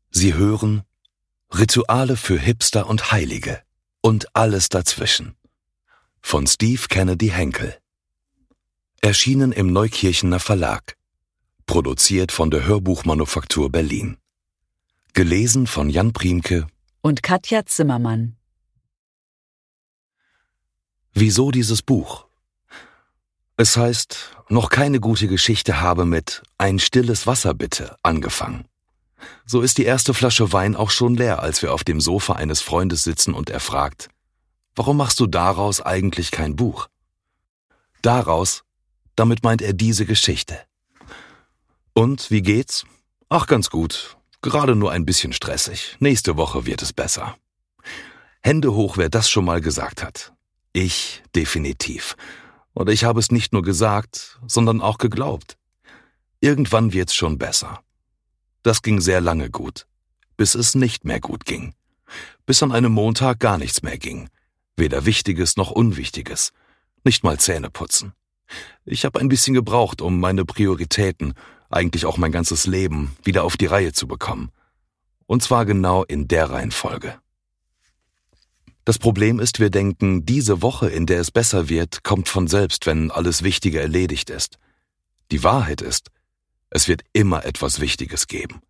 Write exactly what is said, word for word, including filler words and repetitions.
Sie hören Rituale für Hipster und Heilige und alles dazwischen von Steve Kennedy Henkel. Erschienen im Neukirchener Verlag. Produziert von der Hörbuchmanufaktur Berlin. Gelesen von Jan Priemke und Katja Zimmermann. Wieso dieses Buch? Es heißt, noch keine gute Geschichte habe mit »Ein stilles Wasser bitte« angefangen. So ist die erste Flasche Wein auch schon leer, als wir auf dem Sofa eines Freundes sitzen und er fragt, warum machst du daraus eigentlich kein Buch? Daraus, damit meint er diese Geschichte. Und, wie geht's? Ach, ganz gut. Gerade nur ein bisschen stressig. Nächste Woche wird es besser. Hände hoch, wer das schon mal gesagt hat. Ich definitiv. Und ich habe es nicht nur gesagt, sondern auch geglaubt. Irgendwann wird's schon besser. Das ging sehr lange gut, bis es nicht mehr gut ging. Bis an einem Montag gar nichts mehr ging. Weder Wichtiges noch Unwichtiges. Nicht mal Zähne putzen. Ich habe ein bisschen gebraucht, um meine Prioritäten, eigentlich auch mein ganzes Leben, wieder auf die Reihe zu bekommen. Und zwar genau in der Reihenfolge. Das Problem ist, wir denken, diese Woche, in der es besser wird, kommt von selbst, wenn alles Wichtige erledigt ist. Die Wahrheit ist, es wird immer etwas Wichtiges geben.